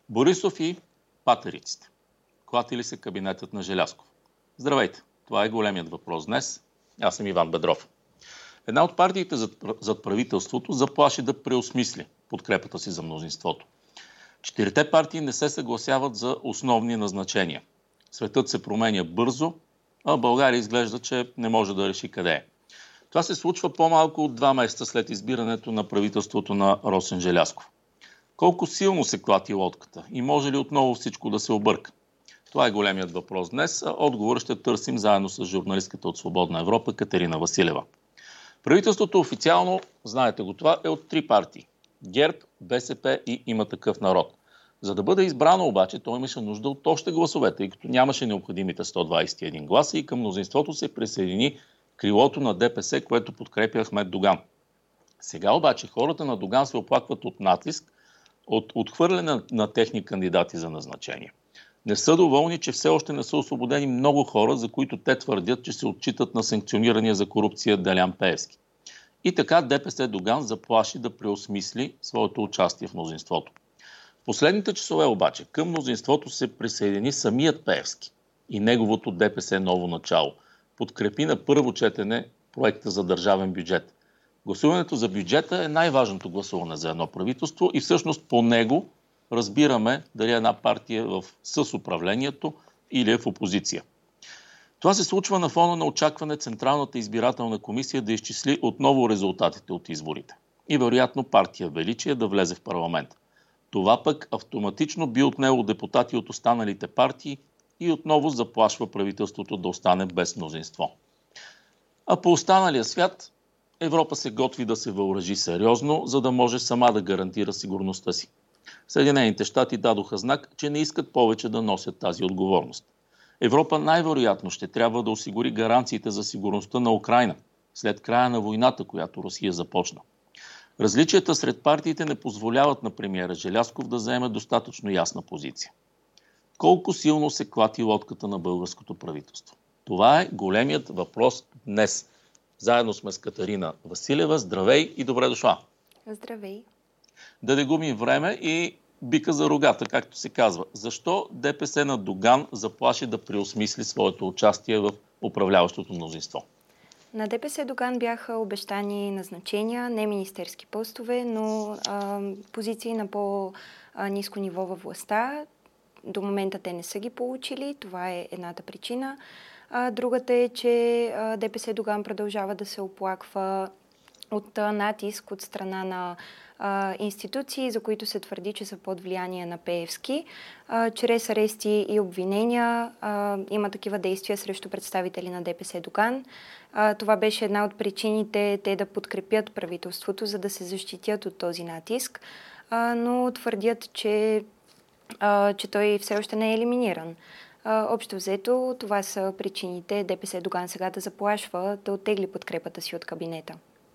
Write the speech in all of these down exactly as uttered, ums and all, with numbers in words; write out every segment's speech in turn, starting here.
Борисов и патериците. Клати ли се кабинетът на Желязков? Здравейте! Това е големият въпрос днес. Аз съм Иван Бедров. Една от партиите зад правителството заплаши да преосмисли подкрепата си за мнозинството. Четирите партии не се съгласяват за основни назначения. Светът се променя бързо, а България изглежда, че не може да реши къде е. Това се случва по-малко от два месеца след избирането на правителството на Росен Желязков. Колко силно се клати лодката и може ли отново всичко да се обърка? Това е големият въпрос днес, а отговор ще търсим заедно с журналистката от Свободна Европа Катерина Василева. Правителството официално, знаете го това, е от три партии – ГЕРБ, БСП и Има такъв народ. За да бъде избрано обаче, той имаше нужда от още гласове, тъй като нямаше необходимите сто двадесет и един гласа и към мнозинството се присъедини крилото на ДПС, което подкрепя Ахмед Доган. Сега обаче хората на Доган се оплакват от натиск, от отхвърляне на, на техни кандидати за назначение. Не са доволни, че все още не са освободени много хора, за които те твърдят, че се отчитат на санкционирания за корупция Делян Пеевски. И така ДПС Доган заплаши да преосмисли своето участие в мнозинството. В последните часове обаче към мнозинството се присъедини самият Пеевски и неговото ДПС ново начало. Подкрепи на първо четене проекта за държавен бюджет. Гласуването за бюджета е най-важното гласуване за едно правителство и всъщност по него разбираме дали една партия е в със-управлението или е в опозиция. Това се случва на фона на очакване Централната избирателна комисия да изчисли отново резултатите от изборите и вероятно партия Величие да влезе в парламент. Това пък автоматично би отнело депутати от останалите партии и отново заплашва правителството да остане без мнозинство. А по останалия свят Европа се готви да се въоръжи сериозно, за да може сама да гарантира сигурността си. Съединените щати дадоха знак, че не искат повече да носят тази отговорност. Европа най-вероятно ще трябва да осигури гаранциите за сигурността на Украйна след края на войната, която Русия започна. Различията сред партиите не позволяват на премиера Желязков да заеме достатъчно ясна позиция. Колко силно се клати лодката на българското правителство? Това е големият въпрос днес. Заедно сме с Катерина Василева. Здравей и добре дошла! Здравей! Да не губим време и бика за рогата, както се казва. Защо ДПС на Доган заплаши да преосмисли своето участие в управляващото мнозинство? На ДПС Доган бяха обещани назначения, не министерски постове, но а, позиции на по-ниско ниво във властта. До момента те не са ги получили. Това е едната причина. А, другата е, че а, ДПС Доган продължава да се оплаква от а, натиск от страна на а, институции, за които се твърди, че са под влияние на Пеевски. А, чрез арести и обвинения а, има такива действия срещу представители на ДПС Доган. А, това беше една от причините те да подкрепят правителството, за да се защитят от този натиск, а, но твърдят, че, а, че той все още не е елиминиран. А, общо взето, това са причините ДПС Доган сега да заплашва да оттегли подкрепата си от кабинета.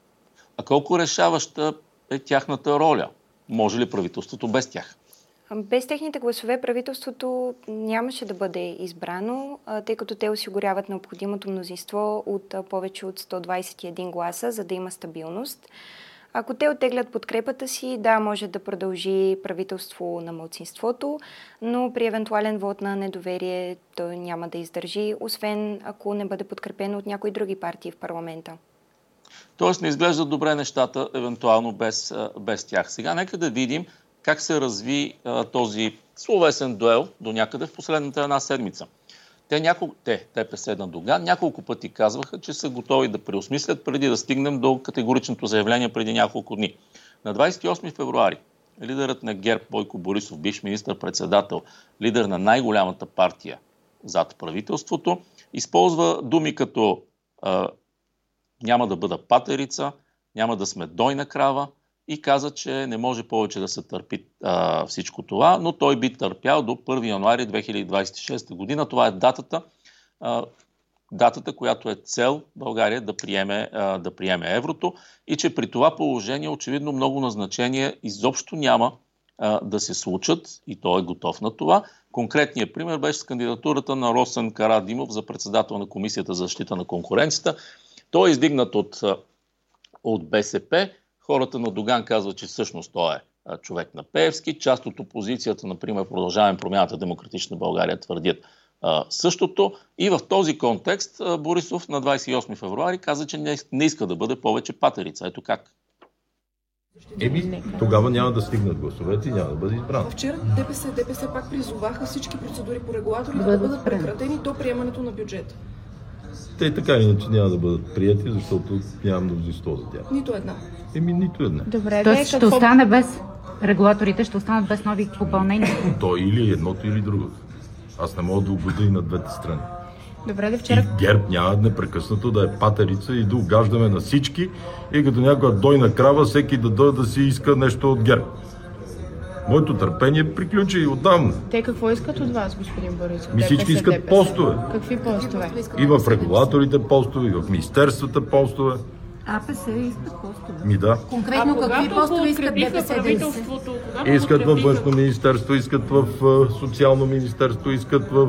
А колко решаваща е тяхната роля? Може ли правителството без тях? Без техните гласове правителството нямаше да бъде избрано, тъй като те осигуряват необходимото мнозинство от повече от сто двадесет и един гласа, за да има стабилност. Ако те оттеглят подкрепата си, да, може да продължи правителство на малцинството, но при евентуален вод на недоверие той няма да издържи, освен ако не бъде подкрепено от някои други партии в парламента. Тоест не изглеждат добре нещата, евентуално без, без тях. Сега нека да видим как се разви а, този словесен дуел до някъде в последната една седмица. Те, няколко, те ДПС на Доган, няколко пъти казваха, че са готови да преосмислят преди да стигнем до категоричното заявление преди няколко дни. На двадесет и осми февруари лидерът на ГЕРБ Бойко Борисов, бивш министър-председател, лидер на най-голямата партия зад правителството, използва думи като а, няма да бъда патерица, няма да сме дойна крава и каза, че не може повече да се търпи а, всичко това, но той би търпял до първи януари две хиляди двадесет и шеста година. Това е датата, а, датата, която е цел България да приеме, а, да приеме еврото и че при това положение очевидно много назначения изобщо няма а, да се случат и той е готов на това. Конкретният пример беше с кандидатурата на Росен Карадимов за председател на Комисията за защита на конкуренцията. Той е издигнат от, от БСП. Хората на Доган казват, че всъщност той е човек на Пеевски. Част от опозицията, например, Продължаваме промяната, Демократична България, твърдят а, същото. И в този контекст а, Борисов на двадесет и осми февруари каза, че не, не иска да бъде повече патерица. Ето как. Еми, тогава няма да стигнат гласовете и няма да бъде избран. Вчера ДПС, ДПС пак призоваха всички процедури по регулаторите да бъдат прекратени до приемането на бюджета. Те така иначе няма да бъдат прияти, защото нямам мнозинство за тях. Нито една. Еми, нито една. Добре, тоест ще какво... остане без регулаторите, ще останат без нови попълнения. То или едното, или другото. Аз не мога да угодя и на двете страни. Добре, да вчера... И ГЕРБ няма непрекъснато да е патерица и да угаждаме на всички и като някоя дойна крава, всеки да дойде да си иска нещо от ГЕРБ. Моето търпение приключи и отдавна. Те какво искат от вас, господин Борисов? Ми всички искат Д П С. Постове. Какви постове? И в регулаторите постове, и в министерствата постове. А П С искат постове. Ми да. Конкретно какви постове искат Д П С да искат? Искат във външно министерство, искат в социално министерство, искат в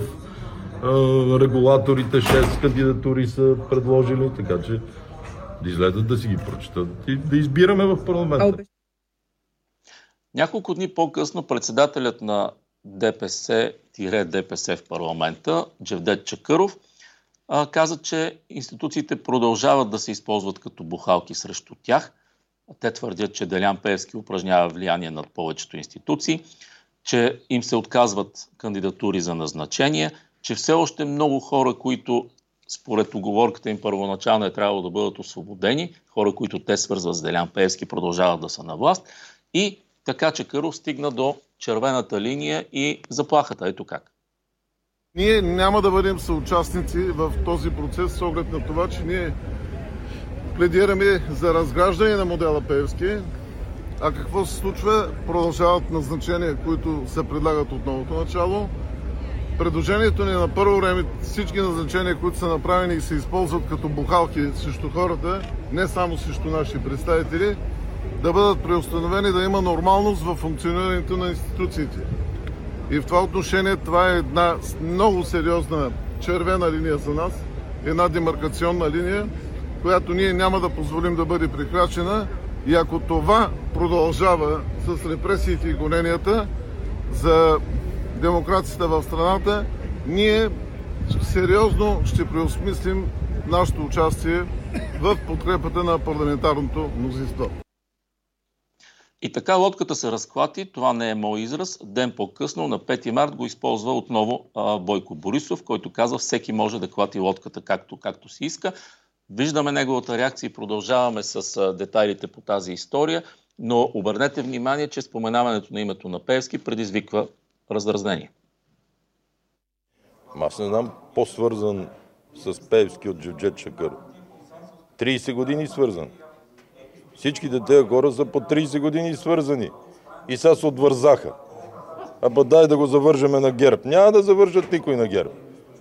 регулаторите, шест кандидатури са предложили, така че да излезат да си ги прочитат и да избираме в парламента. Няколко дни по-късно председателят на Д П С-Д П С в парламента, Джевдет Чакъров, каза, че институциите продължават да се използват като бухалки срещу тях. Те твърдят, че Делян Пеевски упражнява влияние над повечето институции, че им се отказват кандидатури за назначение, че все още много хора, които според уговорката им първоначално е трябвало да бъдат освободени, хора, които те свързват с Делян Пеевски, продължават да са на власт. И така Чакъров стигна до червената линия и заплахата. Ето как. Ние няма да бъдем съучастници в този процес с оглед на това, че ние пледираме за разграждане на модела Пеевски. А какво се случва? Продължават назначения, които се предлагат от новото начало. Предложението ни на първо време всички назначения, които са направени и се използват като бухалки срещу хората, не само срещу наши представители, да бъдат преустановени, да има нормалност в функционирането на институциите. И в това отношение това е една много сериозна червена линия за нас, една демаркационна линия, която ние няма да позволим да бъде прекрачена. И ако това продължава с репресиите и гоненията за демокрацията в страната, ние сериозно ще преосмислим нашето участие в подкрепата на парламентарното мнозинство. И така лодката се разклати, това не е мой израз. Ден по-късно, на пети март, го използва отново а, Бойко Борисов, който казва, всеки може да клати лодката както, както си иска. Виждаме неговата реакция и продължаваме с а, детайлите по тази история, но обърнете внимание, че споменаването на името на Пеевски предизвиква раздразнение. Аз не знам по-свързан с Пеевски от Джевдет Чакъров. трийсет години свързан. Всичките тези хора са по трийсет години свързани. И сега се отвързаха. А па дай да го завържеме на ГЕРБ. Няма да завържат никой на ГЕРБ.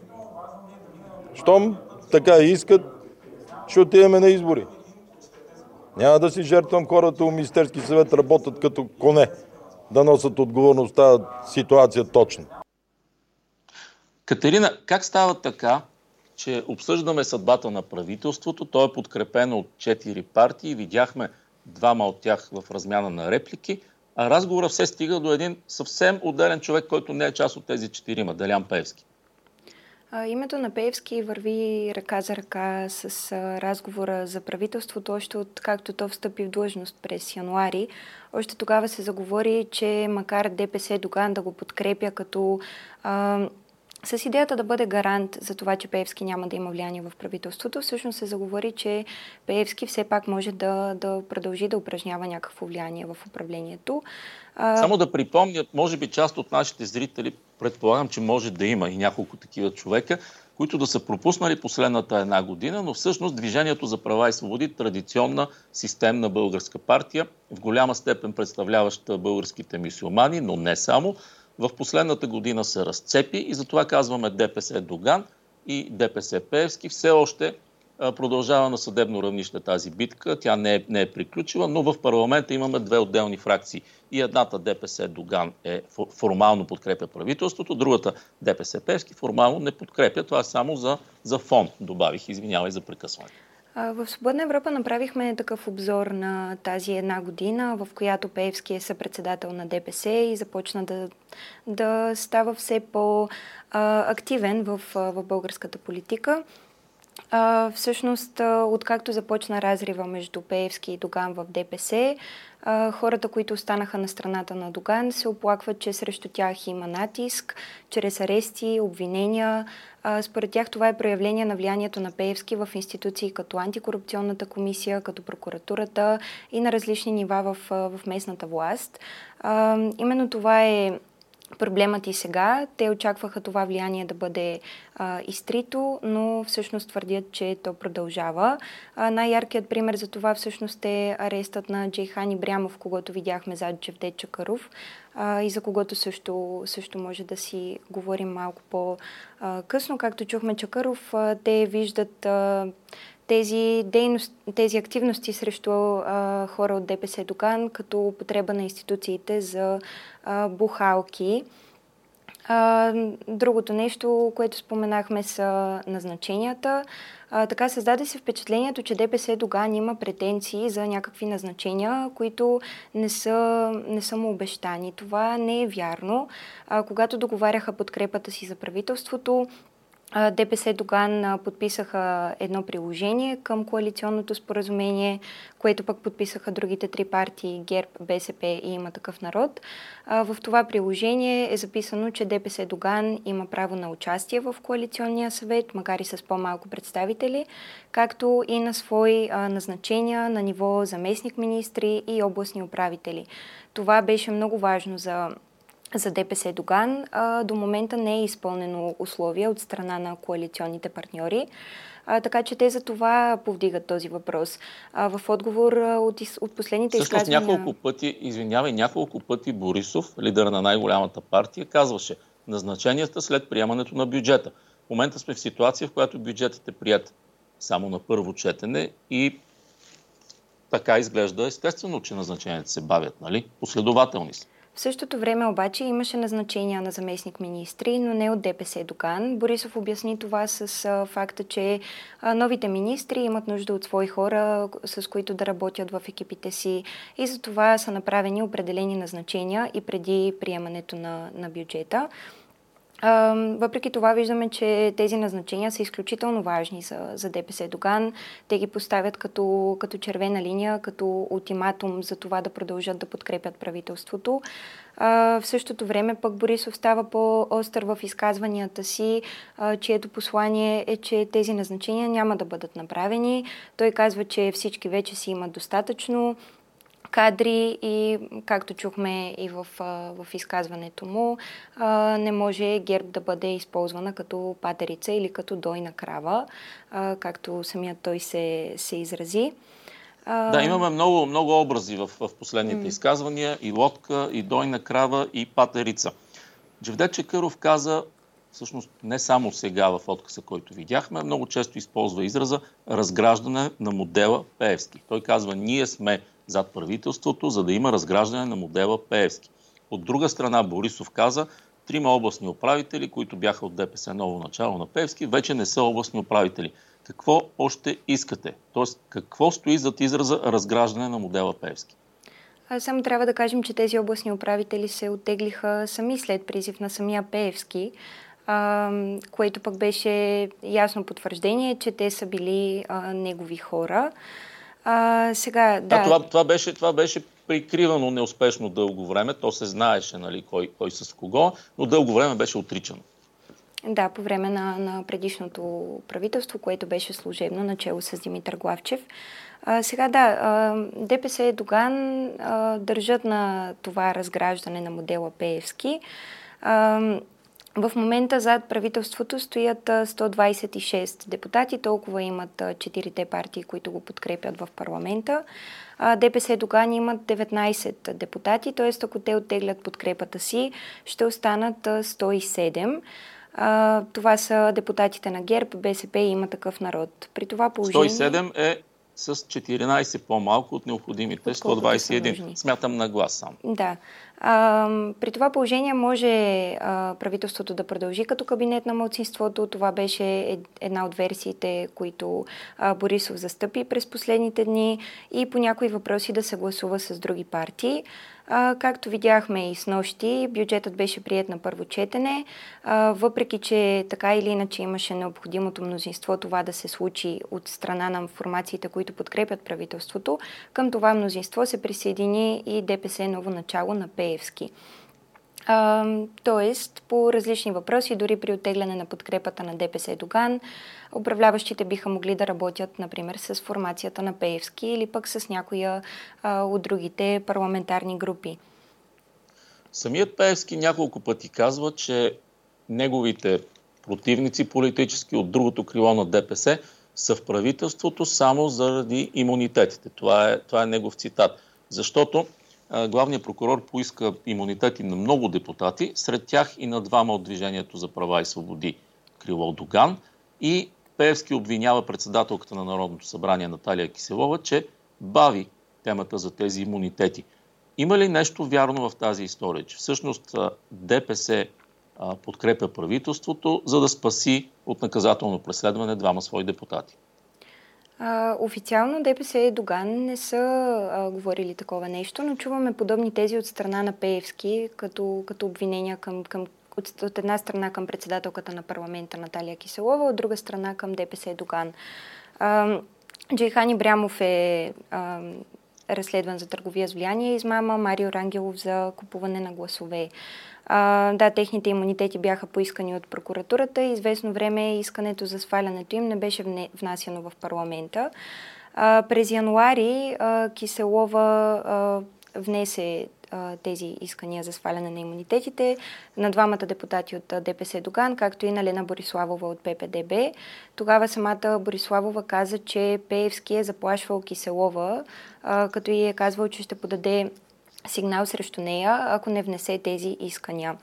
Щом така искат, ще отиваме на избори. Няма да си жертвам хората у Министерски съвет, работят като коне. Да носят отговорността ситуация точно. Катерина, как става така, че обсъждаме съдбата на правителството, то е подкрепено от четири партии, видяхме двама от тях в размяна на реплики, а разговора все стига до един съвсем отделен човек, който не е част от тези четирима, Делян Пеевски. А, името на Пеевски върви ръка за ръка с а, разговора за правителството, още от както то встъпи в длъжност през януари. Още тогава се заговори, че макар Д П С Доган да го подкрепя като... А, с идеята да бъде гарант за това, че Пеевски няма да има влияние в правителството, всъщност се заговори, че Пеевски все пак може да, да продължи да упражнява някакво влияние в управлението. Само да припомня, може би част от нашите зрители, предполагам, че може да има и няколко такива човека, които да са пропуснали последната една година, но всъщност Движението за права и свободи, традиционна системна българска партия, в голяма степен представляваща българските мюсюлмани, но не само, в последната година се разцепи и затова казваме Д П С Доган и Д П С Пеевски. Все още продължава на съдебно равнище тази битка. Тя не е, не е приключила, но в парламента имаме две отделни фракции. И едната Д П С Доган е формално подкрепя правителството, другата Д П С Пеевски формално не подкрепя. Това е само за, за фон, добавих. Извинявай за прекъсване. В Свободна Европа направихме такъв обзор на тази една година, в която Пеевски е съпредседател на ДПС и започна да, да става все по-активен в, в българската политика. А, всъщност, откакто започна разрива между Пеевски и Доган в ДПС, а, хората, които останаха на страната на Доган, се оплакват, че срещу тях има натиск, чрез арести, обвинения. А, според тях това е проявление на влиянието на Пеевски в институции като антикорупционната комисия, като прокуратурата и на различни нива в, в местната власт. А, именно това е проблемът и сега. Те очакваха това влияние да бъде а, изтрито, но всъщност твърдят, че то продължава. А, най-яркият пример за това всъщност е арестът на Джейхан Ибрямов, когото видяхме зад Джевдет Чакъров а, и за когото също, също може да си говорим малко по-късно. Както чухме Чакъров, а, те виждат а, тези, дейност, тези активности срещу а, хора от ДПС Доган като употреба на институциите за а, бухалки. А, другото нещо, което споменахме, са назначенията. А, така създаде се впечатлението, че ДПС Доган има претенции за някакви назначения, които не са, не са му обещани. Това не е вярно. А, когато договаряха подкрепата си за правителството, ДПС Доган подписаха едно приложение към коалиционното споразумение, което пък подписаха другите три партии, ГЕРБ, БСП и Има такъв народ. В това приложение е записано, че ДПС Доган има право на участие в коалиционния съвет, макар и с по-малко представители, както и на свои назначения на ниво заместник-министри и областни управители. Това беше много важно за За ДПС Доган. А, до момента не е изпълнено условие от страна на коалиционните партньори, а, така че те за това повдигат този въпрос. А, в отговор от, от последните Всъщност, изказвания... няколко пъти, извинявай, няколко пъти Борисов, лидер на най-голямата партия, казваше назначенията след приемането на бюджета. В момента сме в ситуация, в която бюджетът е прият само на първо четене и така изглежда естествено, че назначенията се бавят, нали? Последователни са. В същото време обаче имаше назначения на заместник-министри, но не от ДПС Доган. Борисов обясни това с а, факта, че а, новите министри имат нужда от свои хора, с които да работят в екипите си, и за това са направени определени назначения и преди приемането на, на бюджета. Uh, въпреки това виждаме, че тези назначения са изключително важни за, за ДПС Доган. Те ги поставят като, като червена линия, като ултиматум за това да продължат да подкрепят правителството. Uh, в същото време пък Борисов става по-остър в изказванията си, uh, чието послание е, че тези назначения няма да бъдат направени. Той казва, че всички вече си имат достатъчно кадри и, както чухме и в, в изказването му, не може ГЕРБ да бъде използвана като патерица или като дойна крава, както самият той се, се изрази. Да, имаме много, много образи в, в последните mm. изказвания. И лодка, и дойна крава, и патерица. Джевдет Чакъров каза, всъщност не само сега в отказа, който видяхме, много често използва израза разграждане на модела Пеевски. Той казва, ние сме зад правителството, за да има разграждане на модела Пеевски. От друга страна Борисов каза, трима областни управители, които бяха от ДПС ново начало на Пеевски, вече не са областни управители. Какво още искате? Тоест, какво стои зад израза разграждане на модела Пеевски? Само трябва да кажем, че тези областни управители се оттеглиха сами след призив на самия Пеевски, а, което пък беше ясно потвърждение, че те са били а, негови хора. А, сега, да. А, това, това, беше, това беше прикривано неуспешно дълго време. То се знаеше, нали, кой, кой с кого, но дълго време беше отричано. Да, по време на, на предишното правителство, което беше служебно, начело с Димитър Главчев. А, сега да, а, ДПС Доган а, държат на това разграждане на модела Пеевски. А, В момента зад правителството стоят сто двадесет и шест депутати, толкова имат четирите партии, които го подкрепят в парламента. ДПС Доган имат деветнадесет депутати, т.е. ако те оттеглят подкрепата си, ще останат сто и седем. Това са депутатите на ГЕРБ, БСП и Има такъв народ. При това положение... сто и седем е с четиринайсет по-малко от необходимите сто двайсет и един. Смятам на глас само. Да. А, при това положение може а, правителството да продължи като кабинет на малцинството. Това беше една от версиите, които а, Борисов застъпи през последните дни и по някои въпроси да съгласува с други партии. А, както видяхме и снощи, бюджетът беше приет на първо четене, а, въпреки че така или иначе имаше необходимото мнозинство това да се случи от страна на формациите, които подкрепят правителството. Към това мнозинство се присъедини и ДПС Ново начало на Пеевски. А, тоест, по различни въпроси, дори при оттегляне на подкрепата на ДПС Доган, управляващите биха могли да работят, например, с формацията на Пеевски или пък с някоя а, от другите парламентарни групи. Самият Пеевски няколко пъти казва, че неговите противници политически от другото крило на ДПС са в правителството само заради имунитетите. Това е, това е негов цитат. Защото главният прокурор поиска имунитети на много депутати, сред тях и на двама от Движението за права и свободи, крило Доган, и Пеевски обвинява председателката на Народното събрание Наталия Киселова, че бави темата за тези имунитети. Има ли нещо вярно в тази история, че всъщност ДПС подкрепя правителството, за да спаси от наказателно преследване двама свои депутати? А, официално ДПС и Доган не са а, говорили такова нещо, но чуваме подобни тези от страна на Пеевски, като, като обвинения към, към, от, от една страна към председателката на парламента Наталия Киселова, от друга страна към ДПС и Доган. А, Джейхан Ибрямов е а, разследван за търговия с влияние и измама, Марио Рангелов за купуване на гласове. А, да, техните имунитети бяха поискани от прокуратурата и известно време искането за свалянето им не беше внасяно в парламента. А, през януари а, Киселова а, внесе а, тези искания за сваляне на имунитетите на двамата депутати от ДПС Доган, както и на Лена Бориславова от Пе Пе Де Бе. Тогава самата Бориславова каза, че Пеевски е заплашвал Киселова, а, като и е казвал, че ще подаде сигнал срещу нея, ако не внесе тези искания.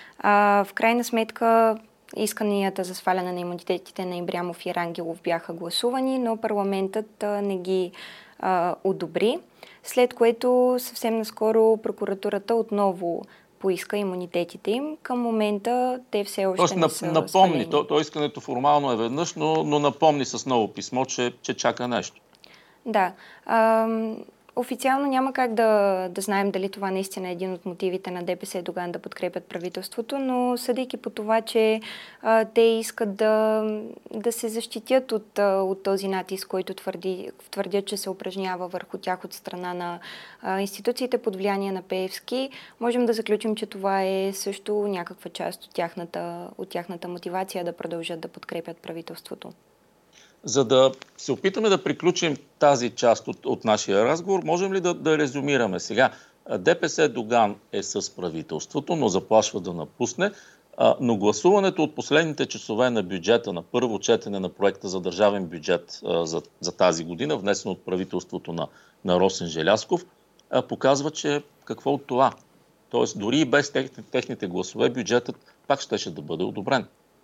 А, в крайна сметка исканията за сваляне на имунитетите на Ибрямов и Рангелов бяха гласувани, но парламентът а, не ги а, одобри, след което съвсем наскоро прокуратурата отново поиска имунитетите им. Към момента те все още Тоест, не са напомни, то, то искането формално е веднъж, но, но напомни с ново писмо, че, че чака нещо. Да. А, Официално няма как да, да знаем дали това наистина е един от мотивите на ДПС Доган да подкрепят правителството, но съдейки по това, че а, те искат да, да се защитят от, от този натиск, който твърди, твърдят, че се упражнява върху тях от страна на а, институциите под влияние на Пеевски, можем да заключим, че това е също някаква част от тяхната, от тяхната мотивация да продължат да подкрепят правителството. За да се опитаме да приключим тази част от, от нашия разговор, можем ли да, да резюмираме сега? ДПС Доган е с правителството, но заплашва да напусне, а, но гласуването от последните часове на бюджета, на първо четене на проекта за държавен бюджет а, за, за тази година, внесен от правителството на, на Росен Желязков, а, показва, че какво от това? Тоест, дори и без техните, техните гласове, бюджетът пак щеше да бъде одобрен.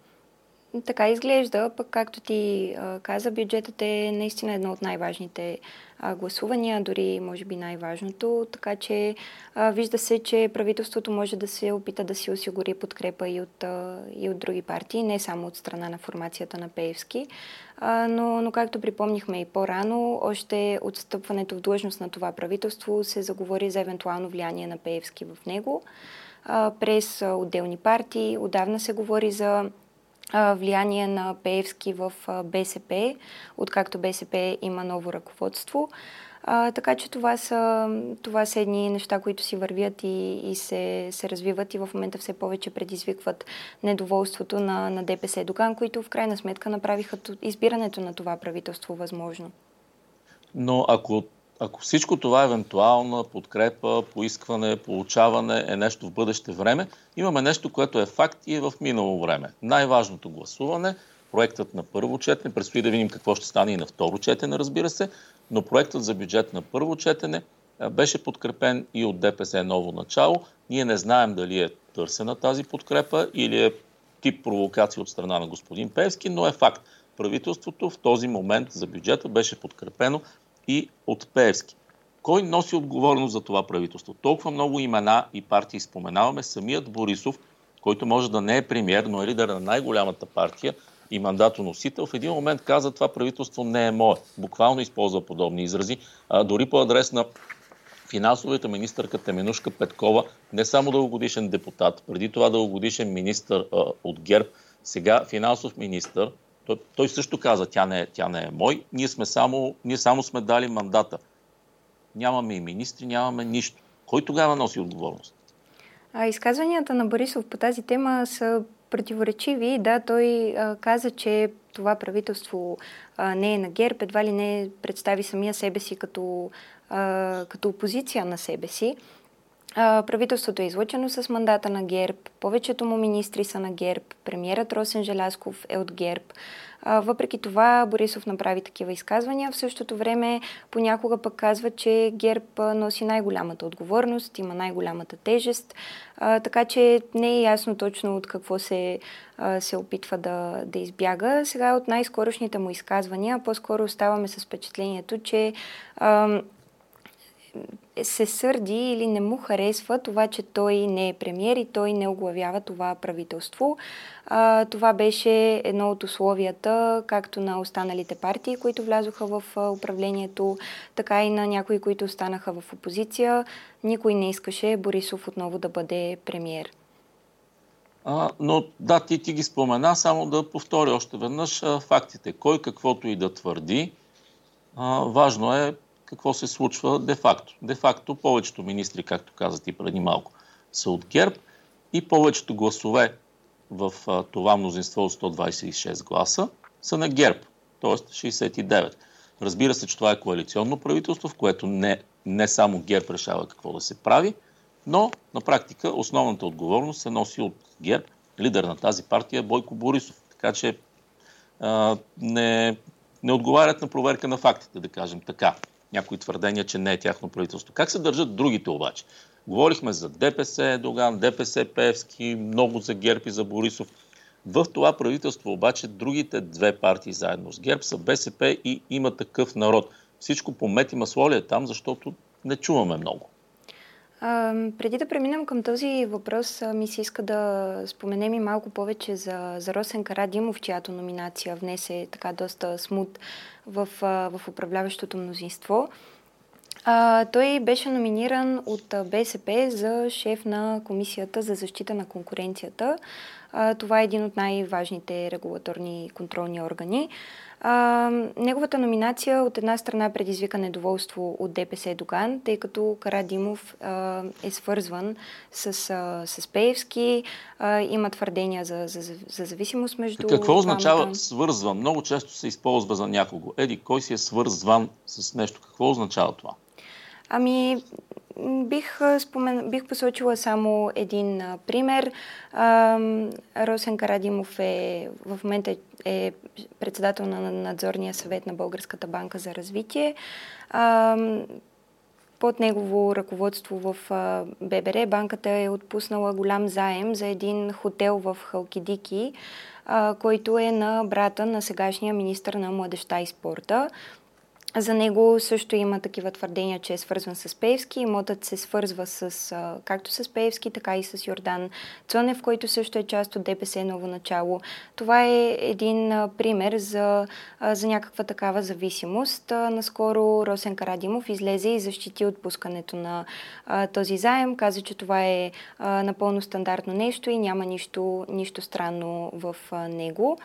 Така изглежда, пък както ти а, каза, бюджетът е наистина едно от най-важните а, гласувания, дори може би най-важното, така че а, вижда се, че правителството може да се опита да си осигури подкрепа и от, а, и от други партии, не само от страна на формацията на Пеевски, а, но, но както припомнихме и по-рано, още от встъпването в длъжност на това правителство се заговори за евентуално влияние на Пеевски в него. А, през а, отделни партии отдавна се говори за влияние на Пеевски в Бе Се Пе, откакто Бе Се Пе има ново ръководство. А, така че това са, това са едни неща, които си вървят и, и се, се развиват и в момента все повече предизвикват недоволството на, на ДПС Доган, които в крайна сметка направиха избирането на това правителство възможно. Но ако Ако всичко това евентуална подкрепа, поискване, получаване е нещо в бъдеще време, имаме нещо, което е факт и е в минало време. Най-важното гласуване, проектът на първо четене, предстои да видим какво ще стане и на второ четене, разбира се, но проектът за бюджет на първо четене беше подкрепен и от ДПС Ново начало. Ние не знаем дали е търсена тази подкрепа или е тип провокация от страна на господин Пеевски, но е факт. Правителството в този момент за бюджета беше подкрепено и от Пеевски. Кой носи отговорност за това правителство? Толкова много имена и партии споменаваме. Самият Борисов, който може да не е премиер, но е лидер на най-голямата партия и мандатоносител, в един момент каза, това правителство не е мое. Буквално използва подобни изрази. А, дори по адрес на финансовата министърка Теменушка Петкова, не само дългогодишен депутат, преди това дългогодишен министър а, от ГЕРБ, сега финансов министър, той, той също каза, тя не, тя не е мой, ние, сме само, ние само сме дали мандата. Нямаме и министри, нямаме нищо. Кой тогава носи отговорност? А изказванията на Борисов по тази тема са противоречиви. Да, той а, каза, че това правителство а, не е на ГЕРБ, едва ли не представи самия себе си като, а, като опозиция на себе си. А, правителството е излъчено с мандата на ГЕРБ, повечето му министри са на ГЕРБ, премиерът Росен Желязков е от ГЕРБ. А, въпреки това Борисов направи такива изказвания. В същото време понякога пък казва, че ГЕРБ носи най-голямата отговорност, има най-голямата тежест, а, така че не е ясно точно от какво се, а, се опитва да, да избяга. Сега от най-скорошните му изказвания по-скоро оставаме с впечатлението, че а, се сърди или не му харесва това, че той не е премиер и той не оглавява това правителство. А, това беше едно от условията, както на останалите партии, които влязоха в управлението, така и на някои, които останаха в опозиция. Никой не искаше Борисов отново да бъде премиер. А, но да, ти, ти ги спомена, само да повторя още веднъж а, фактите. Кой каквото и да твърди, а, важно е какво се случва де-факто. Де-факто повечето министри, както каза ти преди малко, са от ГЕРБ и повечето гласове в а, това мнозинство от сто двадесет и шест гласа са на ГЕРБ, т.е. шейсет и девет. Разбира се, че това е коалиционно правителство, в което не, не само ГЕРБ решава какво да се прави, но на практика основната отговорност се носи от ГЕРБ. Лидер на тази партия е Бойко Борисов. Така че а, не, не отговарят на проверка на фактите, да кажем така. Някои твърдения, че не е тяхно правителство. Как се държат другите обаче? Говорихме за ДПС Доган, ДПС Пеевски, много за ГЕРБ и за Борисов. В това правителство обаче другите две партии заедно с ГЕРБ са БСП и Има такъв народ. Всичко по мед и масло ли е там, защото не чуваме много? А, преди да преминем към този въпрос, ми се иска да споменем и малко повече за, за Росен Карадимов, чиято номинация внесе така доста смут в, в управляващото мнозинство. А, той беше номиниран от БСП за шеф на Комисията за защита на конкуренцията. А, това е един от най-важните регулаторни контролни органи. А, неговата номинация от една страна предизвика недоволство от ДПС Доган, тъй като Карадимов а, е свързван с, а, с Пеевски, а, има твърдения за, за, за зависимост между... Какво означава свързван? Много често се използва за някого. Еди, кой си е свързван с нещо? Какво означава това? Ами, бих, спомен... бих посочила само един а, пример. А, Росен Карадимов е в момента е председател на надзорния съвет на Българската банка за развитие. А, под негово ръководство в а, ББР банката е отпуснала голям заем за един хотел в Халкидики, а, който е на брата на сегашния министър на младежта и спорта. За него също има такива твърдения, че е свързван с Пеевски. Имотът се свързва с, а, както с Пеевски, така и с Йордан Цонев, който също е част от ДПС Ново начало. Това е един а, пример за, а, за някаква такава зависимост. А, наскоро Росен Карадимов излезе и защити отпускането на а, този заем. Каза, че това е а, напълно стандартно нещо и няма нищо, нищо странно в а, него.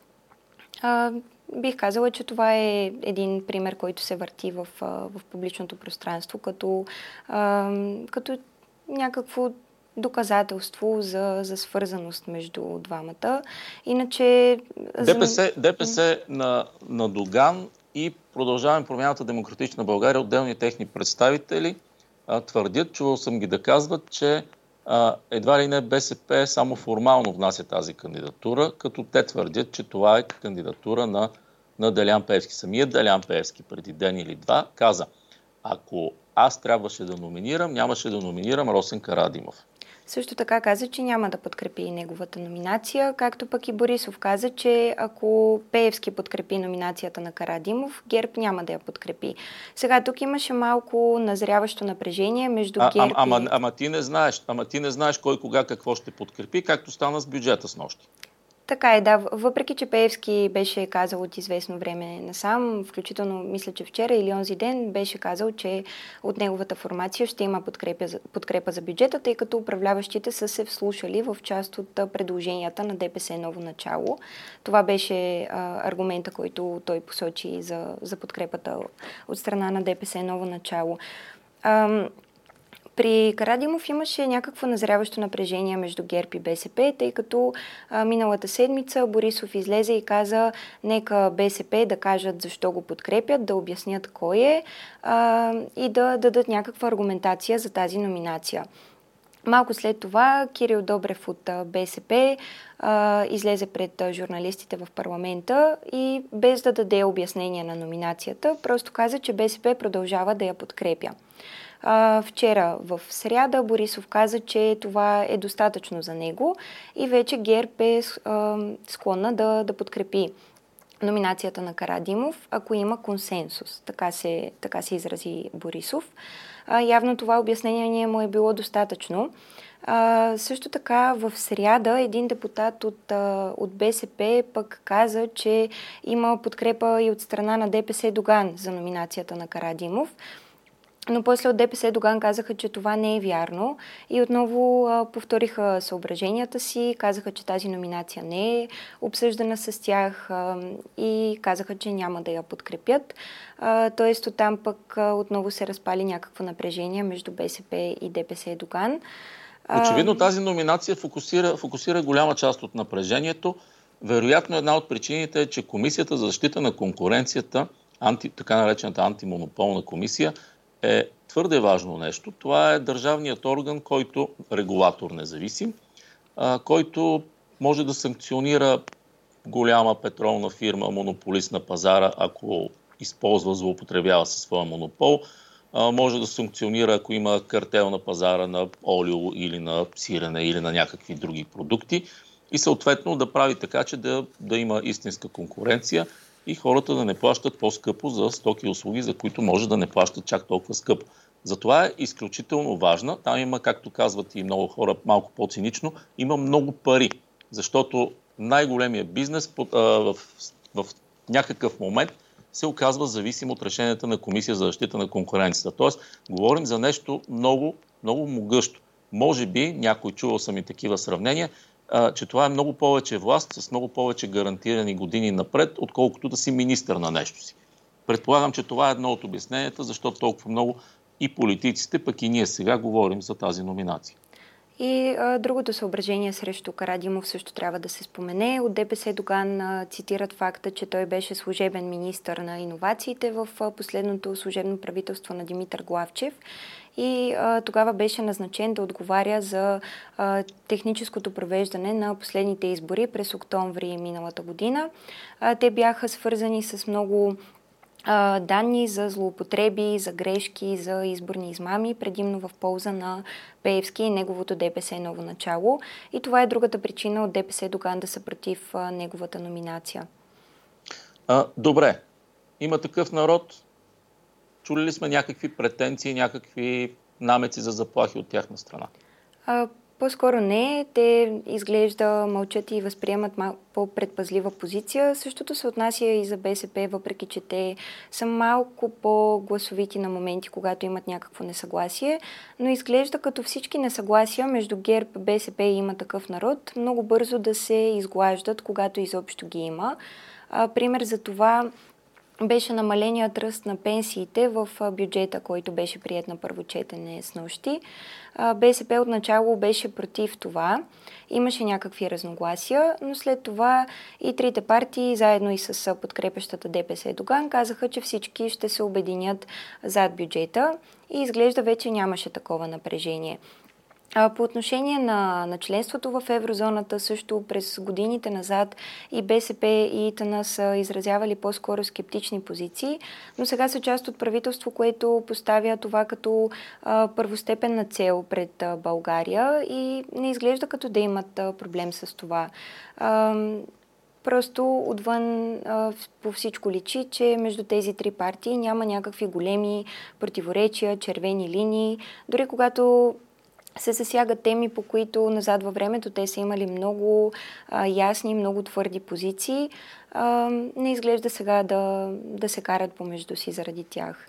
А, Бих казала, че това е един пример, който се върти в, в публичното пространство, като, а, като някакво доказателство за, за свързаност между двамата. Иначе... ДПС, ДПС на, на Доган и Продължаваме промяната Демократична България, отделни техни представители а, твърдят, чувал съм ги да казват, че а, едва ли не БСП само формално внася тази кандидатура, като те твърдят, че това е кандидатура на, на Делян Пеевски. Самият Делян Пеевски преди ден или два каза, ако аз трябваше да номинирам, нямаше да номинирам Росен Карадимов. Също така каза, че няма да подкрепи неговата номинация, както пък и Борисов каза, че ако Пеевски подкрепи номинацията на Карадимов, ГЕРБ няма да я подкрепи. Сега тук имаше малко назряващо напрежение между а, ГЕРБ а, ама, и... ама, ти не знаеш, ама ти не знаеш кой кога какво ще подкрепи, както стана с бюджета с нощи. Така е, да. Въпреки, че Пеевски беше казал от известно време насам, включително мисля, че вчера или онзи ден беше казал, че от неговата формация ще има подкрепа за, подкрепа за бюджета, тъй като управляващите са се вслушали в част от предложенията на ДПС Ново начало. Това беше а, аргумента, който той посочи за, за подкрепата от страна на ДПС Ново начало. Ам... При Карадимов имаше някакво назряващо напрежение между ГЕРБ и БСП, тъй като а, миналата седмица Борисов излезе и каза, нека БСП да кажат защо го подкрепят, да обяснят кой е а, и да дадат някаква аргументация за тази номинация. Малко след това Кирил Добрев от БСП а, излезе пред журналистите в парламента и без да даде обяснение на номинацията, просто каза, че БСП продължава да я подкрепя. Uh, вчера в сряда Борисов каза, че това е достатъчно за него и вече ГЕРБ е uh, склонна да, да подкрепи номинацията на Карадимов, ако има консенсус. Така се, така се изрази Борисов. Uh, явно това обяснение му е било достатъчно. Uh, също така в сряда един депутат от, uh, от БСП пък каза, че има подкрепа и от страна на ДПС Доган за номинацията на Карадимов. Но после от ДПС Доган казаха, че това не е вярно и отново а, повториха съображенията си, казаха, че тази номинация не е обсъждана с тях а, и казаха, че няма да я подкрепят. А, тоест оттам пък а, отново се разпали някакво напрежение между БСП и ДПС Доган. Очевидно тази номинация фокусира, фокусира голяма част от напрежението. Вероятно една от причините е, че Комисията за защита на конкуренцията, анти, така наречената антимонополна комисия, е твърде важно нещо. Това е държавният орган, който регулатор независим, а, който може да санкционира голяма петролна фирма, монополист на пазара, ако използва, злоупотребява със своя монопол. А, може да санкционира, ако има картел на пазара на олио или на сирене или на някакви други продукти и съответно да прави така, че да, да има истинска конкуренция и хората да не плащат по-скъпо за стоки и услуги, за които може да не плащат чак толкова скъпо. Затова е изключително важна. Там има, както казват и много хора, малко по-цинично, има много пари, защото най-големият бизнес в, в, в някакъв момент се оказва зависим от решенията на Комисия за защита на конкуренцията. Тоест, говорим за нещо много, много могъщо. Може би, някой чувал съм и такива сравнения, че това е много повече власт, с много повече гарантирани години напред, отколкото да си министър на нещо си. Предполагам, че това е едно от обясненията, защото толкова много и политиците, пък и ние сега говорим за тази номинация. И а, другото съображение срещу Карадимов също трябва да се спомене. От ДПС Доган а, цитират факта, че той беше служебен министър на иновациите в а, последното служебно правителство на Димитър Главчев и а, тогава беше назначен да отговаря за а, техническото провеждане на последните избори през октомври миналата година. А, те бяха свързани с много данни за злоупотреби, за грешки, за изборни измами, предимно в полза на Пеевски и неговото ДПС Ново начало. И това е другата причина от ДПС Доган да са против а, неговата номинация. А, добре. Има такъв народ. Чули ли сме някакви претенции, някакви намеци за заплахи от тяхна страна? А, По-скоро не. Те изглежда мълчат и възприемат малко по-предпазлива позиция. Същото се отнася и за БСП, въпреки че те са малко по-гласовити на моменти, когато имат някакво несъгласие. Но изглежда като всички несъгласия между ГЕРБ, БСП и Има такъв народ много бързо да се изглаждат, когато изобщо ги има. А, пример за това беше намаленият ръст на пенсиите в бюджета, който беше приет на първо четене с нощи. БСП отначало беше против това. Имаше някакви разногласия, но след това и трите партии, заедно и с подкрепящата ДПС Доган, казаха, че всички ще се обединят зад бюджета и изглежда вече нямаше такова напрежение. По отношение на, на членството в еврозоната, също през годините назад и БСП и ИТН са изразявали по-скоро скептични позиции, но сега са част от правителство, което поставя това като а, първостепенна цел пред а, България и не изглежда като да имат а, проблем с това. А, Просто отвън а, по всичко личи, че между тези три партии няма някакви големи противоречия, червени линии. Дори когато се засягат теми, по които назад във времето те са имали много а, ясни, много твърди позиции, а, не изглежда сега да, да се карат помежду си заради тях.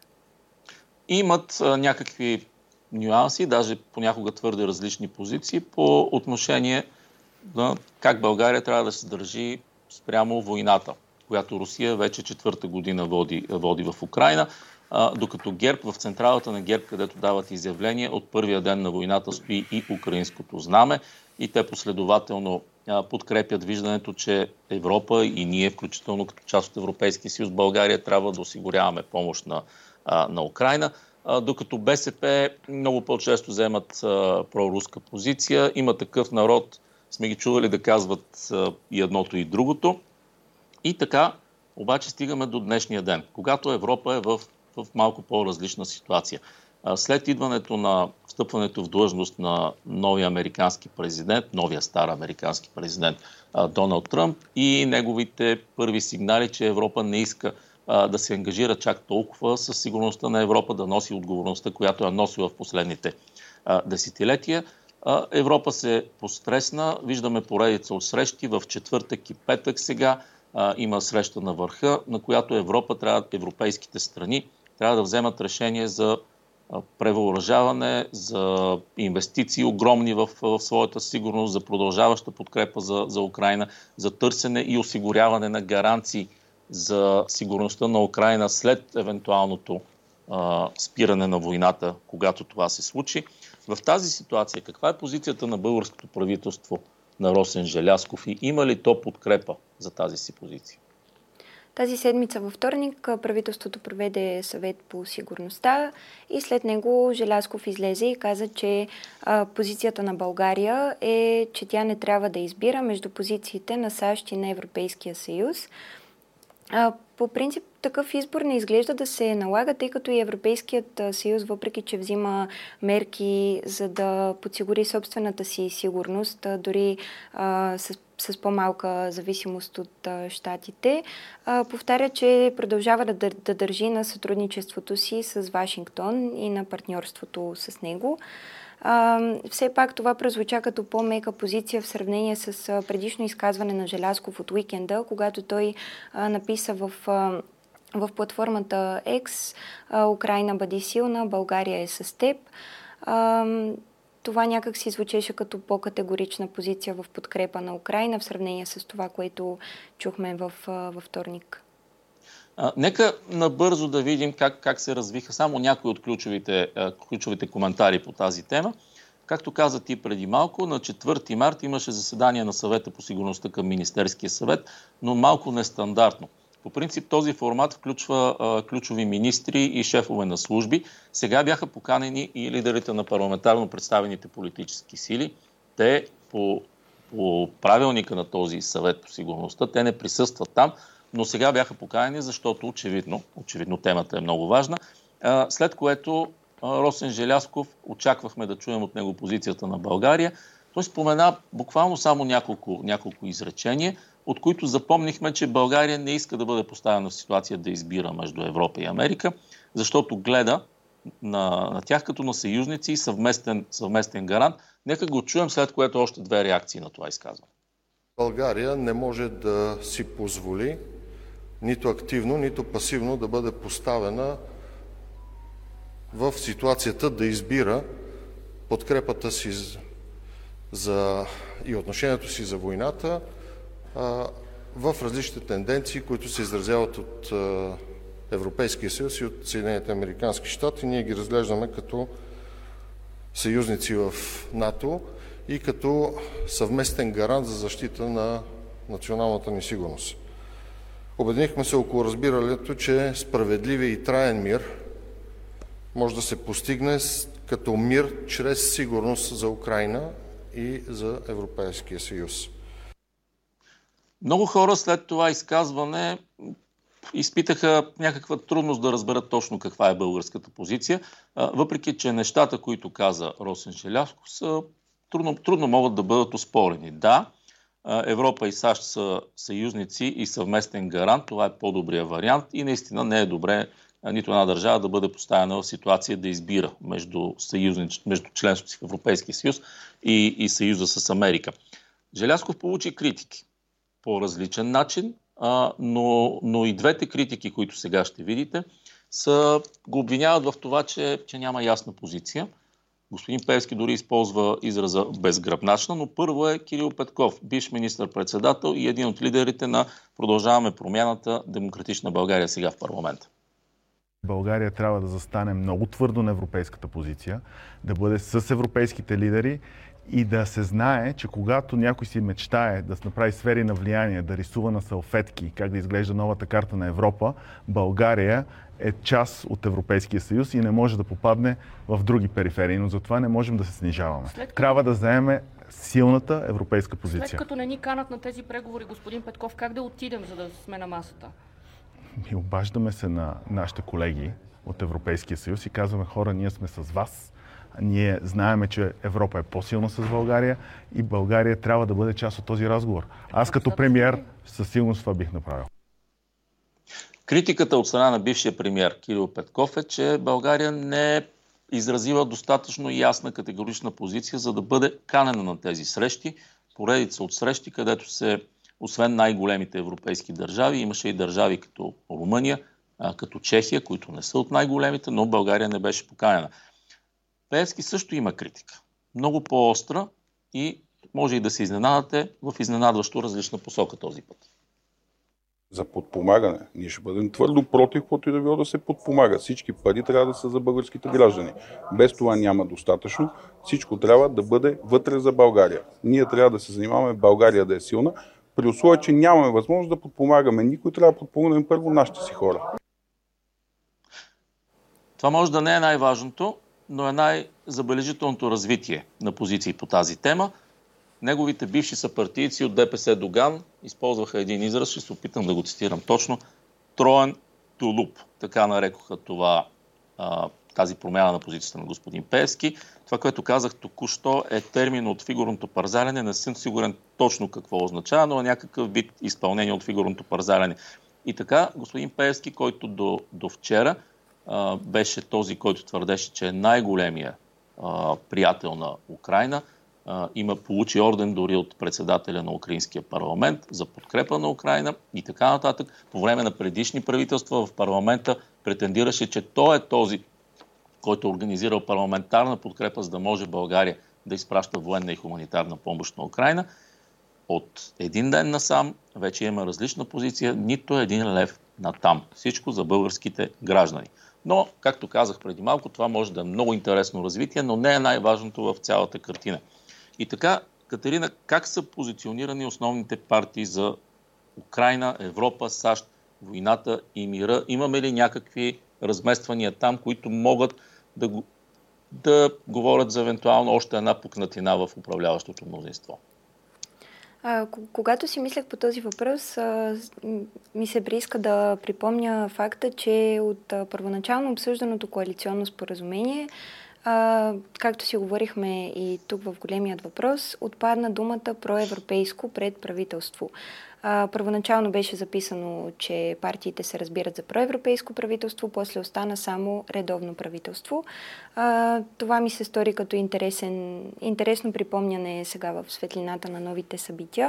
Имат а, някакви нюанси, даже понякога твърде различни позиции по отношение на как България трябва да се държи спрямо войната, която Русия вече четвърта година води, води в Украйна, а, докато ГЕРБ, в централата на ГЕРБ, където дават изявления, от първия ден на войната стои и украинското знаме и те последователно а, подкрепят виждането, че Европа и ние, включително като част от Европейския съюз, България трябва да осигуряваме помощ на, а, на Украйна, а, докато БСП много по-често вземат а, проруска позиция. Има Такъв народ, сме ги чували да казват а, и едното и другото. И така, обаче стигаме до днешния ден, когато Европа е в, в малко по-различна ситуация. А, след идването на встъпването в длъжност на новия американски президент, новия стар американски президент а, Доналд Тръмп и неговите първи сигнали, че Европа не иска а, да се ангажира чак толкова със сигурността на Европа, да носи отговорността, която е носила в последните а, десетилетия, Европа се постресна, виждаме поредица от срещи в четвъртък и петък сега. А, има среща на върха, на която Европа трябва, европейските страни трябва да вземат решение за а, превъоръжаване, за инвестиции огромни в, в своята сигурност, за продължаваща подкрепа за, за Украйна, за търсене и осигуряване на гаранции за сигурността на Украйна след евентуалното а, спиране на войната, когато това се случи. В тази ситуация каква е позицията на българското правителство на Росен Желязков и има ли то подкрепа за тази си позиция? Тази седмица във вторник правителството проведе съвет по сигурността и след него Желязков излезе и каза, че а, позицията на България е, че тя не трябва да избира между позициите на САЩ и на Европейския съюз. А, по принцип такъв избор не изглежда да се налага, тъй като и Европейският съюз, въпреки че взима мерки за да подсигури собствената си сигурност, дори а, с, с по-малка зависимост от а, щатите, а, повтаря, че продължава да, да държи на сътрудничеството си с Вашингтон и на партньорството с него. Uh, все пак това прозвуча като по-мека позиция в сравнение с uh, предишно изказване на Желязков от уикенда, когато той uh, написа в, uh, в платформата X uh, Украйна бъди силна, България е с теб. Uh, това някак си звучеше като по-категорична позиция в подкрепа на Украйна в сравнение с това, което чухме в, uh, във вторник. А, нека набързо да видим как, как се развиха само някои от ключовите, ключовите коментари по тази тема. Както каза ти преди малко, на четвърти март имаше заседание на съвета по сигурността към Министерския съвет, но малко нестандартно. По принцип този формат включва а, ключови министри и шефове на служби. Сега бяха поканени и лидерите на парламентарно представените политически сили. Те по, по правилника на този съвет по сигурността, те не присъстват там, но сега бяха поканени, защото очевидно, очевидно темата е много важна, след което Росен Желязков, очаквахме да чуем от него позицията на България. Той спомена буквално само няколко, няколко изречения, от които запомнихме, че България не иска да бъде поставена в ситуация да избира между Европа и Америка, защото гледа на, на тях като на съюзници и съвместен, съвместен гарант. Нека го чуем, след което още две реакции на това изказване. България не може да си позволи нито активно, нито пасивно да бъде поставена в ситуацията да избира подкрепата си за, и отношението си за войната а, в различни тенденции, които се изразяват от а, Европейския съюз и от Съединените американски щати. Ние ги разглеждаме като съюзници в НАТО и като съвместен гарант за защита на националната ни сигурност. Обединихме се около разбирането, че справедливия и траен мир може да се постигне като мир чрез сигурност за Украйна и за Европейския съюз. Много хора след това изказване изпитаха някаква трудност да разберат точно каква е българската позиция, въпреки че нещата, които каза Росен Желязков, са трудно, трудно могат да бъдат оспорени. Да, Европа и САЩ са съюзници и съвместен гарант, това е по-добрия вариант и наистина не е добре нито една държава да бъде поставена в ситуация да избира между, съюзнич, между членството си в Европейския съюз и, и съюза с Америка. Желязков получи критики по различен начин, а, но, но и двете критики, които сега ще видите, са, го обвиняват в това, че, че няма ясна позиция. Господин Пеевски дори използва израза безгръбначна, но първо е Кирил Петков, бивш министър-председател и един от лидерите на Продължаваме промяната Демократична България сега в парламента. България трябва да застане много твърдо на европейската позиция, да бъде с европейските лидери и да се знае, че когато някой си мечтае да направи сфери на влияние, да рисува на салфетки как да изглежда новата карта на Европа, България е част от Европейския съюз и не може да попадне в други периферии, но затова не можем да се снижаваме. След... Трябва да заеме силната европейска позиция. След като не ни канат на тези преговори, господин Петков, как да отидем, за да сме на масата? И обаждаме се на нашите колеги от Европейския съюз и казваме: хора, ние сме с вас. Ние знаеме, че Европа е по-силна с България и България трябва да бъде част от този разговор. Аз като премиер със сигурност това бих направил. Критиката от страна на бившия премиер Кирил Петков е, че България не е изразила достатъчно ясна категорична позиция, за да бъде канена на тези срещи. Поредица от срещи, където се, освен най-големите европейски държави, имаше и държави като Румъния, като Чехия, които не са от най-големите, но България не беше поканена. Пеевски също има критика. Много по-остра и може и да се изненадате в изненадващо различна посока този път. За подпомагане. Ние ще бъдем твърдо против, каквото и да било да се подпомага. Всички пари трябва да са за българските граждани. Без това няма достатъчно. Всичко трябва да бъде вътре за България. Ние трябва да се занимаваме България да е силна, при условие, че нямаме възможност да подпомагаме. Никой трябва да подпомогнем първо нашите си хора. Това може да не е най-важното, но е най-забележителното развитие на позиции по тази тема. Неговите бивши съпартийци от ДПС Доган използваха един израз, ще се опитам да го цитирам точно, троен тулуп. Така нарекоха това, тази промяна на позицията на господин Пеевски. Това, което казах току-що, е термин от фигурното парзалене. Не съм сигурен точно какво означава, но е някакъв вид изпълнение от фигурното парзалене. И така, господин Пеевски, който до, до вчера а, беше този, който твърдеше, че е най-големия а, приятел на Украйна, а, има, получи орден дори от председателя на Украинския парламент за подкрепа на Украйна и така нататък. По време на предишни правителства в парламента претендираше, че той е този, който е организирал парламентарна подкрепа, за да може България да изпраща военна и хуманитарна помощ на Украйна. От един ден насам вече има различна позиция, нито един лев натам. Всичко за българските граждани. Но, както казах преди малко, това може да е много интересно развитие, но не е най-важното в цялата картина. И така, Катерина, как са позиционирани основните партии за Украйна, Европа, САЩ, войната и мира? Имаме ли някакви размествания там, които могат да, да говорят за евентуално още една пукнатина в управляващото мнозинство? А, когато си мислех по този въпрос, а, ми се прииска да припомня факта, че от а, първоначално обсъжданото коалиционно споразумение, а, както си говорихме и тук в големият въпрос, отпадна думата проевропейско пред правителство. А, първоначално беше записано, че партиите се разбират за проевропейско правителство, после остана само редовно правителство. А, това ми се стори като интересен, интересно припомняне сега в светлината на новите събития.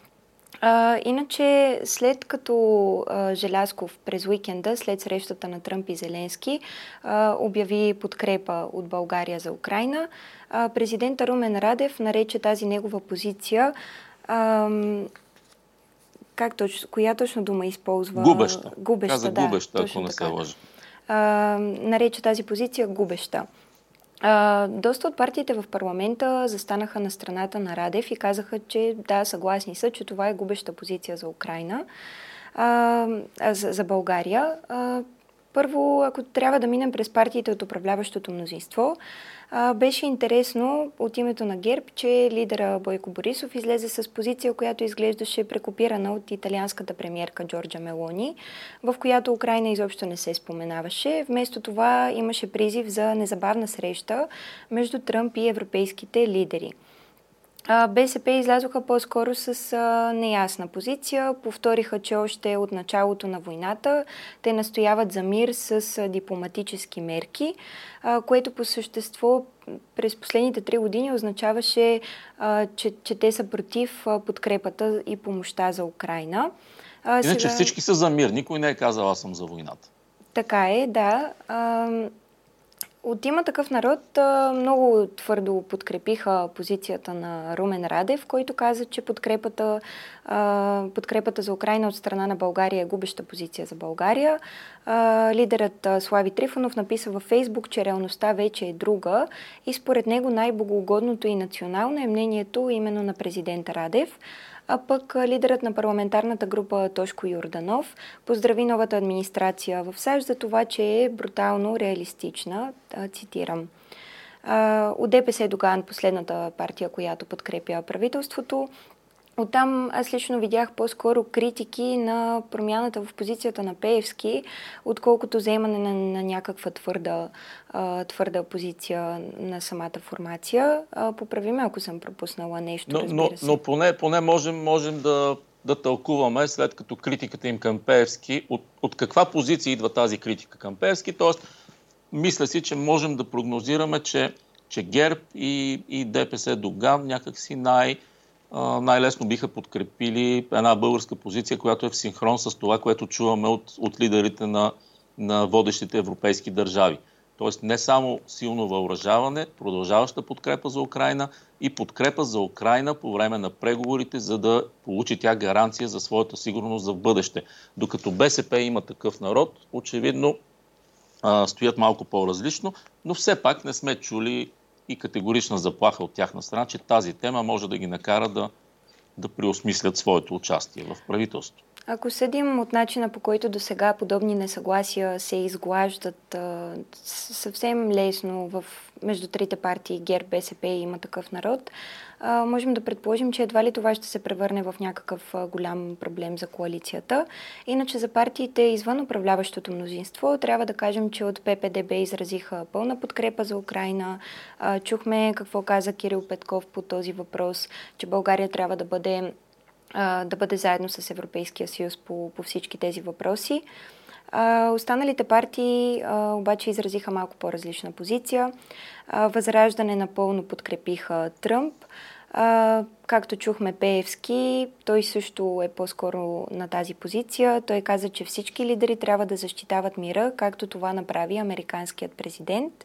А, иначе, след като а, Желязков през уикенда, след срещата на Тръмп и Зеленски, а, обяви подкрепа от България за Украйна, а, президента Румен Радев нарече тази негова позиция а, Как точно, коя точно дума използва? Губеща. Губеща, Каза да, губеща, ако не се лъжа. Нарече тази позиция губеща. А, доста от партиите в парламента застанаха на страната на Радев и казаха, че да, съгласни са, че това е губеща позиция за Украйна, а, за, за България. А, Първо, ако трябва да минем през партиите от управляващото мнозинство, а, беше интересно от името на ГЕРБ, че лидера Бойко Борисов излезе с позиция, която изглеждаше прекопирана от италианската премиерка Джорджа Мелони, в която Украйна изобщо не се споменаваше. Вместо това имаше призив за незабавна среща между Тръмп и европейските лидери. БСП излязоха по-скоро с а, неясна позиция. Повториха, че още от началото на войната те настояват за мир с а, дипломатически мерки, а, което по същество през последните три години означаваше, а, че, че те са против а, подкрепата и помощта за Украйна. А, Иначе сега... всички са за мир. Никой не е казал, аз съм за войната. Така е, да. А, От Има такъв народ много твърдо подкрепиха позицията на Румен Радев, който каза, че подкрепата, подкрепата за Украйна от страна на България е губеща позиция за България. Лидерът Слави Трифонов написа във Фейсбук, че реалността вече е друга и според него най-богоугодното и национално е мнението именно на президента Радев. А пък лидерът на парламентарната група Тошко Йорданов поздрави новата администрация в САЩ за това, че е брутално реалистична, цитирам. От ДПС Доган, последната партия, която подкрепя правителството. Оттам аз лично видях по-скоро критики на промяната в позицията на Пеевски, отколкото заемане на, на някаква твърда, а, твърда позиция на самата формация. А, поправи ме, ако съм пропуснала нещо, но, разбира се. Но, но поне, поне можем, можем да, да тълкуваме, след като критиката им към Пеевски, от, от каква позиция идва тази критика към Пеевски. Тоест, мисля си, че можем да прогнозираме, че, че ГЕРБ и, и ДПС Доган някакси най- най-лесно биха подкрепили една българска позиция, която е в синхрон с това, което чуваме от, от лидерите на, на водещите европейски държави. Тоест не само силно въоръжаване, продължаваща подкрепа за Украйна и подкрепа за Украйна по време на преговорите, за да получи тя гаранция за своята сигурност за в бъдеще. Докато БСП има такъв народ, очевидно а, стоят малко по-различно, но все пак не сме чули и категорична заплаха от тяхна страна, че тази тема може да ги накара да, да преосмислят своето участие в правителството. Ако съдим от начина, по който до сега подобни несъгласия се изглаждат а, съвсем лесно в, между трите партии ГЕРБ, БСП и Има такъв народ, а, можем да предположим, че едва ли това ще се превърне в някакъв а, голям проблем за коалицията. Иначе за партиите извън управляващото мнозинство трябва да кажем, че от П П Д Б изразиха пълна подкрепа за Украйна. А, чухме какво каза Кирил Петков по този въпрос, че България трябва да бъде да бъде заедно с Европейския съюз по, по всички тези въпроси. А, останалите партии а, обаче изразиха малко по-различна позиция. А, Възраждане напълно подкрепиха Тръмп. А, както чухме Пеевски, той също е по-скоро на тази позиция. Той каза, че всички лидери трябва да защитават мира, както това направи американският президент.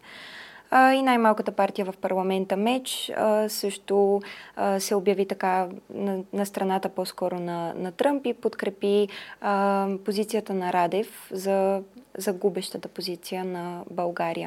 И най-малката партия в парламента МЕЧ също се обяви така на, на страната по-скоро на, на Тръмп и подкрепи а, позицията на Радев за, за губещата позиция на България.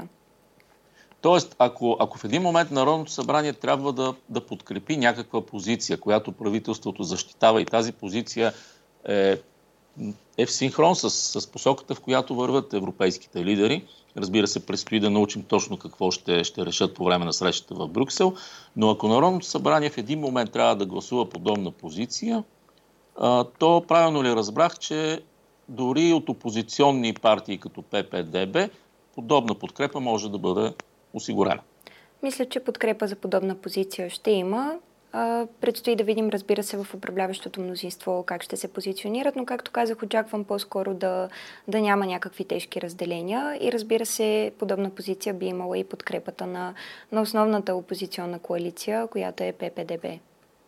Тоест, ако, ако в един момент Народното събрание трябва да, да подкрепи някаква позиция, която правителството защитава и тази позиция е, е в синхрон с, с посоката, в която върват европейските лидери, разбира се, предстои да научим точно какво ще, ще решат по време на срещата в Брюксел, но ако Народното събрание в един момент трябва да гласува подобна позиция, а, то правилно ли разбрах, че дори от опозиционни партии като П П Д Б подобна подкрепа може да бъде осигурена? Мисля, че подкрепа за подобна позиция ще има. Предстои да видим, разбира се, в управляващото мнозинство как ще се позиционират, но както казах, очаквам по-скоро да, да няма някакви тежки разделения и разбира се, подобна позиция би имала и подкрепата на, на основната опозиционна коалиция, която е П П Д Б.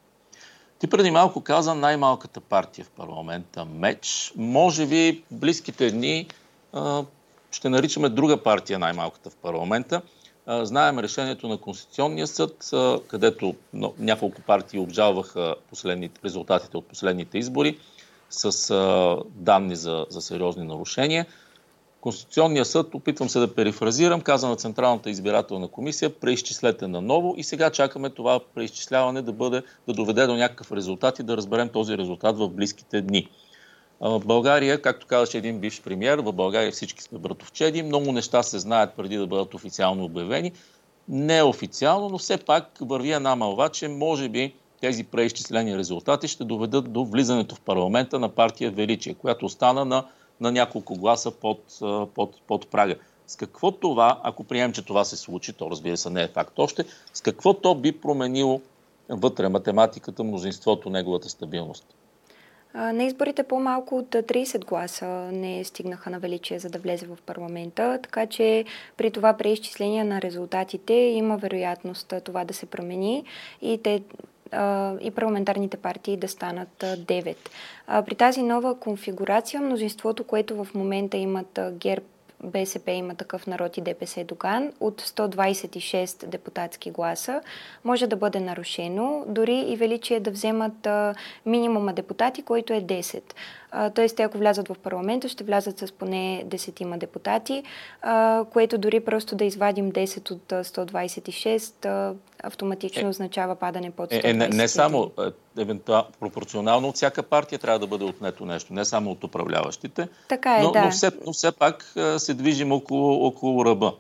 Ти преди малко каза най-малката партия в парламента МЕЧ. Може би близките дни а, ще наричаме друга партия най-малката в парламента. Знаем решението на Конституционния съд, където няколко партии обжалваха резултатите от последните избори с данни за, за сериозни нарушения. Конституционния съд, опитвам се да перифразирам, каза на Централната избирателна комисия, преизчислете наново и сега чакаме това преизчисляване да бъде, да доведе до някакъв резултат и да разберем този резултат в близките дни. В България, както казаше един бивш премиер, в България всички сме братовчеди, много неща се знаят преди да бъдат официално обявени. Не официално, но все пак върви една мълва, че може би тези преизчислени резултати ще доведат до влизането в парламента на партия Величие, която остана на, на няколко гласа под, под, под прага. С какво това, ако приемем, че това се случи, то разбира се не е факт още, с какво то би променило вътре математиката, мнозинството, неговата стабилност? На изборите по-малко от трийсет гласа не стигнаха на Величие, за да влезе в парламента, така че при това преизчисление на резултатите има вероятност това да се промени и те и парламентарните партии да станат девет. При тази нова конфигурация мнозинството, което в момента имат ГЕРБ, БСП, Има такъв народ и ДПС Доган, от сто двайсет и шест депутатски гласа, може да бъде нарушено, дори и Величие да вземат а, минимума депутати, който е десет. А, тоест, те ако влязат в парламента, ще влязат с поне десетима депутати, а, което дори просто да извадим десет от сто двайсет и шест а, автоматично е, означава падане под сто двайсет и един. Е, не, не само, евентуално, пропорционално от всяка партия трябва да бъде отнето нещо, не само от управляващите, така е, но, да. но, все, но все пак се движим около, около ръба.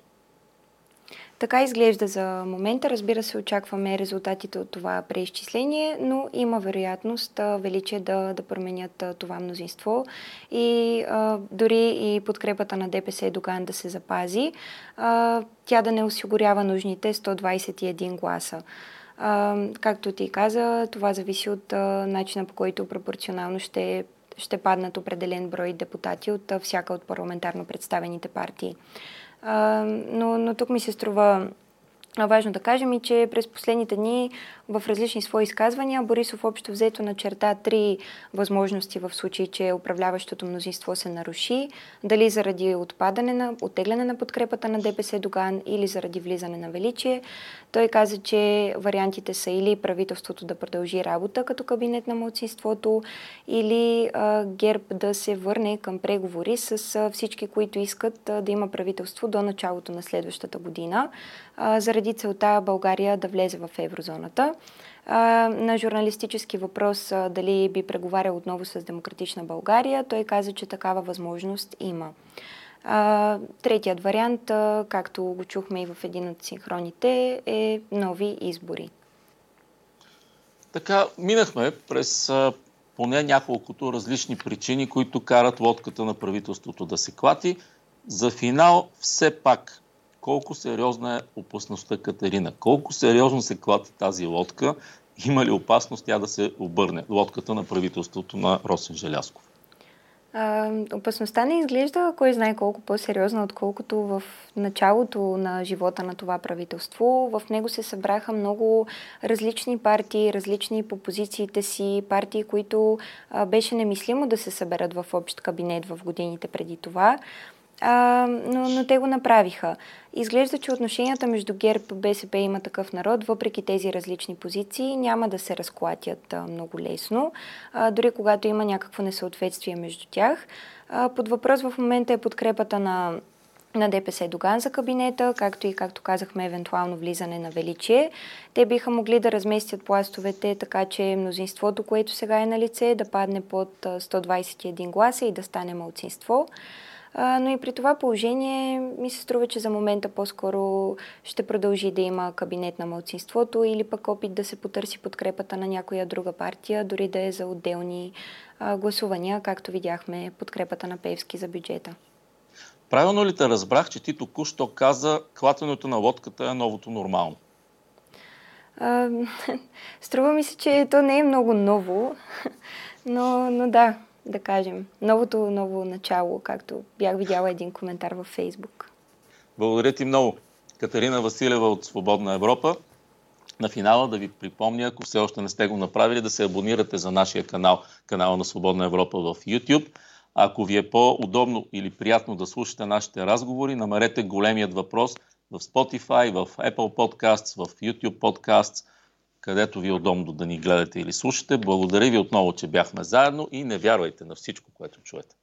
Така изглежда за момента. Разбира се, очакваме резултатите от това преизчисление, но има вероятност а, Величие да, да променят а, това мнозинство и а, дори и подкрепата на ДПС Доган да се запази, а, тя да не осигурява нужните сто двайсет и един гласа. А, както ти каза, това зависи от а, начина, по който пропорционално ще, ще паднат определен брой депутати от а, всяка от парламентарно представените партии. Uh, но, но тук ми се струва важно да кажем и, че през последните дни в различни свои изказвания Борисов общо взето начерта три възможности в случай, че управляващото мнозинство се наруши, дали заради отпадане на, оттегляне на подкрепата на ДПС Доган или заради влизане на Величие. Той каза, че вариантите са или правителството да продължи работа като кабинет на малцинството, или а, ГЕРБ да се върне към преговори с а, всички, които искат а, да има правителство до началото на следващата година, а, заради целта България да влезе в еврозоната. А, на журналистически въпрос а, дали би преговарял отново с Демократична България, той каза, че такава възможност има. А, третият вариант, а, както го чухме и в един от синхроните, е нови избори. Така, минахме през а, поне няколкото различни причини, които карат лодката на правителството да се клати. За финал, все пак, колко сериозна е опасността, Катерина? Колко сериозно се клати тази лодка? Има ли опасност тя да се обърне? Лодката на правителството на Росен Желязков. А, опасността не изглежда кой знае колко по-сериозна, отколкото в началото на живота на това правителство. В него се събраха много различни партии, различни по позициите си, партии, които а, беше немислимо да се съберат в общ кабинет в годините преди това. А, но, но те го направиха. Изглежда, че отношенията между ГЕРБ, БСП и Има такъв народ, въпреки тези различни позиции, няма да се разклатят а, много лесно, а, дори когато има някакво несъответствие между тях. А, под въпрос в момента е подкрепата на, на ДПС Доган за кабинета, както и, както казахме, евентуално влизане на Величие. Те биха могли да разместят пластовете, така че мнозинството, което сега е на лице, да падне под сто двайсет и един гласа и да стане малцинство. Но и при това положение ми се струва, че за момента по-скоро ще продължи да има кабинет на малцинството или пък опит да се потърси подкрепата на някоя друга партия, дори да е за отделни а, гласувания, както видяхме подкрепата на Пеевски за бюджета. Правилно ли те разбрах, че ти току-що каза, клатенето на лодката е новото нормално? А, струва ми се, че то не е много ново, но, но да. Да кажем, новото ново начало, както бях видяла един коментар във Фейсбук. Благодаря ти много. Катерина Василева от Свободна Европа. На финала да ви припомня, ако все още не сте го направили, да се абонирате за нашия канал, канала на Свободна Европа в YouTube. А ако ви е по-удобно или приятно да слушате нашите разговори, намерете големият въпрос в Spotify, в Apple Podcasts, в YouTube Podcasts, където ви е удобно да ни гледате или слушате. Благодаря ви отново, че бяхме заедно и не вярвайте на всичко, което чуете.